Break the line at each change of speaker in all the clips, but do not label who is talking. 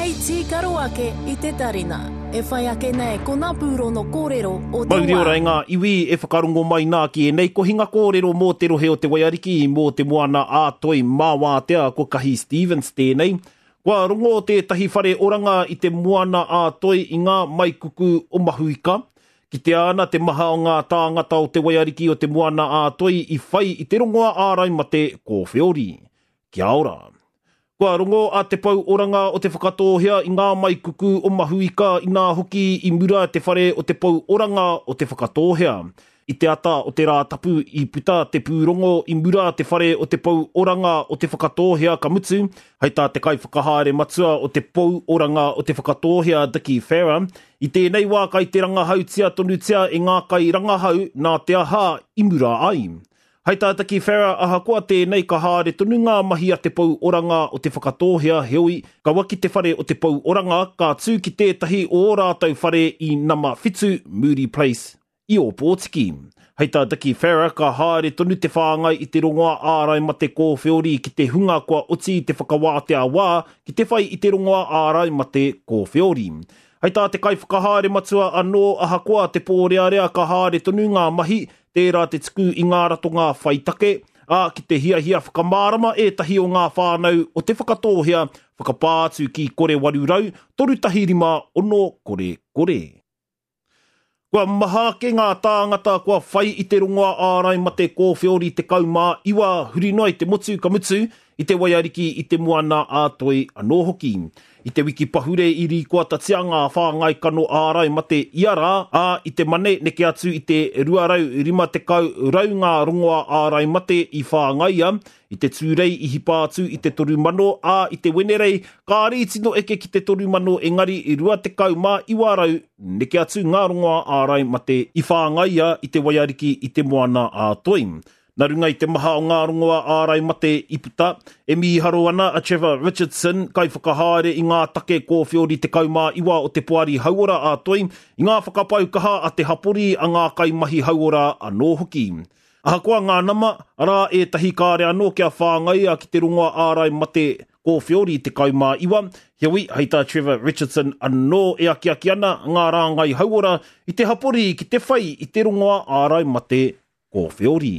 Hei tīkaro ake I te tarina. E whai ake nei ko nā pūro no kōrero o te
Mauri
wā.
ora ngā iwi e whakarongo mai nā ki e nei ko hinga kōrero mō te rohe o te waiariki mō te moana ātoi māwātea ko Kahi Stevens tēnei. Kua rongo tētahi whare oranga I te moana ātoi I ngā maikuku o mahuika. Ki te ana te maha o ngā tāngata o te waiariki o te moana ātoi I whai I te rongoa ārai mate ko Whiori. Kia ora. Kua rongo a te pau oranga o te whakatohea I ngā maikuku o mahuika I ngā hoki I mura te whare o te pau oranga o te whakatohea. I te ata o te rā tapu I puta te pūrongo I mura te whare o te pau oranga o te whakatohea ka mutu. Hei tā te kai whakahaere matua o te pau oranga o te whakatohea Dickie Farrer. I tēnei wā kai te rangahau tia tonutia e ngā kai rangahau nā te aha I mura ai. Hei tā Dickie Farrer aha koa tēnei ka haere tonu ngā mahi a te pau oranga o te whakatohea heoi. Ka waki te whare o te pau oranga ka tū ki tētahi o rātau whare I nama whitu Moody Place I o Pōtiki. Hei tā Dickie Farrer ka haere tonu te whāngai I te rongoa ārai mate ko Whiori ki te hunga kua oti te whakawātea wā ki te whai I te rongoa ārai mate ko Whiori. Hei tā te kai whakahaere matua anō aha koa te pōrearea ka haere tonu ngā mahi tērā te tuku I ngā ratonga whaitake, ki te hiahia whakamārama tahi o ngā whānau o te whakatohea, whakapātu ki kore warurau, toru tahi rima ono kore kore. Kua maha ke ngā tāngata kua whai I te rongoa ārai mate ko Whiori te kaumā iwa hurinoi te motu ka mutu I te waiariki I te moana ātoi anō hoki. I te wiki pahure I ri kua tatia ngā whāngai kano ārai mate iara, I te mane neke atu I te ruarau rima te kau rau ngā rongoa ārai mate I whāngaia, I te tūrei I hipa atu I te toru mano, I te wenerei kā rītino eke ki te toru mano engari I rua te kau mā iwa rau neke atu ngā rongoa ārai mate I whāngaia I te waiariki I te moana ātoi. Nā runga I te maha o ngā rongoa ārai mate I puta, e miharo ana a Trevor Richardson kai whakahaere I ngā take ko Whiori te kaumā iwa o te poari hauora ātoi, I ngā whakapaukaha a te hapori a ngā kai mahi hauora anō hoki. Aha koa ngā nama, ara tahi kāre anō kia whāngai a ki te rongoa ārai mate ko Whiori te kaumā iwa, heoi hei tā Trevor Richardson anō e aki ana ngā rāngai hauora I te hapori ki te whai I te rongoa ārai mate ko Whiori.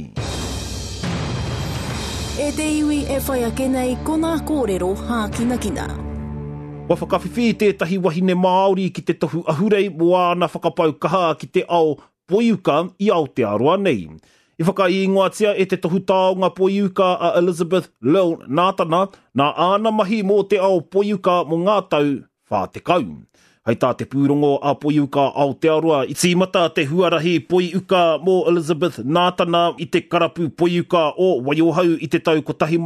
E te iwi e whai ake nei ko nā kōrero hākinakina.
Wa whakawhiwhi tētahi wahine Māori ki te tohu ahurei mo ana whakapaukaha ki te ao poiuka I Aotearoa nei. I whakaingoatia e te tohu taonga poiuka a Elizabeth Lil Nātana nā ana mahi mō te ao poiuka mo ngā tau whātekau. Hei tā te pūrongo a poiuka Aotearoa I tīmata te huarahi poiuka mō Elizabeth Nātana I te karapu poiuka o Waiohau I te tau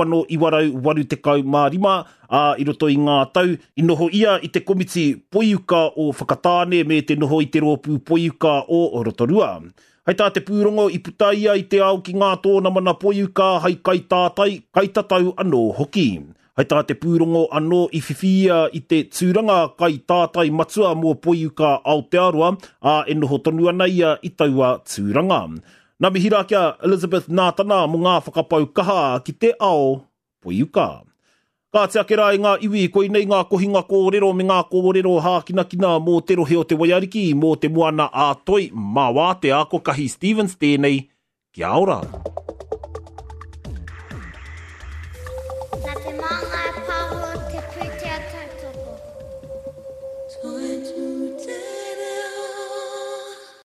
1985 I roto I ngā tau I noho ia I te komiti poiuka o whakatāne me te noho I te rōpū poiuka o Rotorua. Hei tā te pūrongo I puta ia I te ao ki ngā tōna mana poiuka hei kai tātai, kai tatau anō hoki. Hei tā te pūrongo anō I whiwhia I te tūranga kai tātai matua mō poiuka Aotearoa e noho tonu ana ia I taua tūranga. Nā mihira kia Elizabeth Nātana mo ngā whakapaukaha ki te ao poiuka. Ka te akera I ngā iwi koi nei ngā kohinga kōrero me ngā kōrero hākinakina mō te rohe o te waiariki mō te moana ātoi māwātea ko Kahi Stevens tēnei. Kia ora.
Nā te māngai pāho te pūtea tautoko.